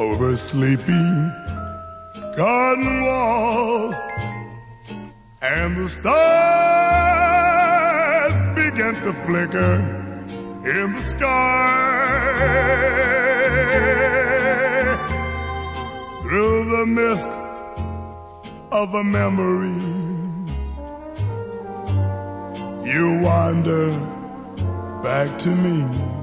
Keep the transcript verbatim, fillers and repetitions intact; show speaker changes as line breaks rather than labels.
over sleepy garden walls, and the stars began to flicker in the sky. Through the mist of a memory, you wander back to me.